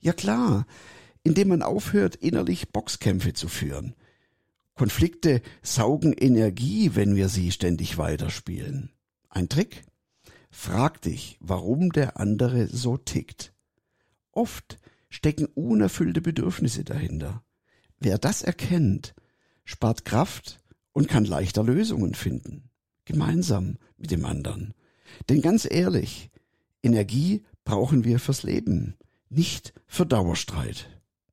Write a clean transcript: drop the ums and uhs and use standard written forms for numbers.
Ja klar, indem man aufhört, innerlich Boxkämpfe zu führen. Konflikte saugen Energie, wenn wir sie ständig weiterspielen. Ein Trick? Frag dich, warum der andere so tickt. Oft stecken unerfüllte Bedürfnisse dahinter. Wer das erkennt, spart Kraft und kann leichter Lösungen finden. Gemeinsam mit dem anderen. Denn ganz ehrlich, Energie brauchen wir fürs Leben, nicht für Dauerstreit.